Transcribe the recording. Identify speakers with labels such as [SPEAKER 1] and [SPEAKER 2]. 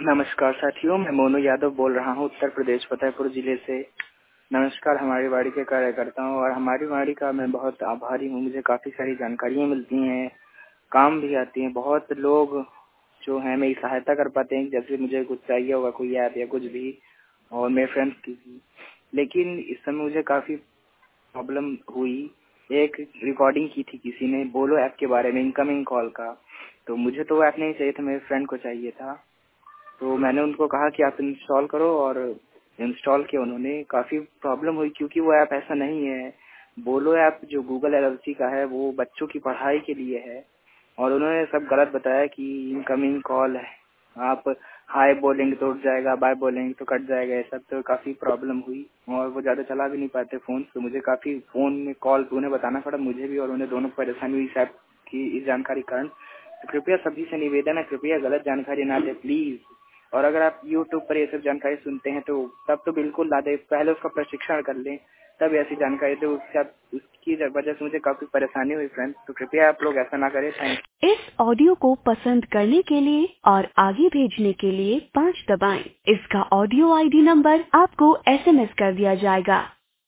[SPEAKER 1] नमस्कार साथियों, मैं मोनू यादव बोल रहा हूँ उत्तर प्रदेश फतेहपुर जिले से। नमस्कार हमारी वाड़ी के कार्यकर्ता हूँ और हमारी वाड़ी का मैं बहुत आभारी हूँ। मुझे काफ़ी सारी जानकारियाँ मिलती हैं, काम भी आती हैं। बहुत लोग जो हैं मेरी सहायता कर पाते हैं, जैसे मुझे कुछ चाहिए होगा, कोई ऐप या कुछ भी, और मेरे फ्रेंड्स की भी। लेकिन इस समय मुझे काफ़ी प्रॉब्लम हुई। एक रिकॉर्डिंग की थी किसी ने बोलो ऐप के बारे में, इनकमिंग कॉल का। तो मुझे तो वो ऐप नहीं चाहिए था, मेरे फ्रेंड को चाहिए था। तो मैंने उनको कहा कि आप इंस्टॉल करो और इंस्टॉल किया उन्होंने। काफ़ी प्रॉब्लम हुई क्योंकि वो ऐप ऐसा नहीं है। बोलो ऐप जो गूगल एलएलसी का है वो बच्चों की पढ़ाई के लिए है, और उन्होंने सब गलत बताया कि इनकमिंग कॉल है, आप हाय बोलेंगे तो उठ जाएगा, बाय बोलेंगे तो कट जाएगा। ये सब तो काफ़ी प्रॉब्लम हुई और वो ज़्यादा चला भी नहीं पाते फ़ोन, तो मुझे काफ़ी फ़ोन में कॉल उन्हें बताना पड़ा, मुझे भी और उन्हें दोनों को परेशानी हुई इस ऐप की इस जानकारी के कारण। तो कृपया सभी से निवेदन है, कृपया गलत जानकारी ना दें प्लीज। और अगर आप YouTube पर ये सब जानकारी सुनते हैं तो तब तो बिल्कुल ना दें, पहले उसका प्रशिक्षण कर लें, तब ऐसी जानकारी दें। उसकी वजह से मुझे काफी परेशानी हुई फ्रेंड्स, तो कृपया आप लोग ऐसा ना करें। थैंक।
[SPEAKER 2] इस ऑडियो को पसंद करने के लिए और आगे भेजने के लिए 5 दबाएं। इसका ऑडियो आईडी नंबर आपको SMS कर दिया जाएगा।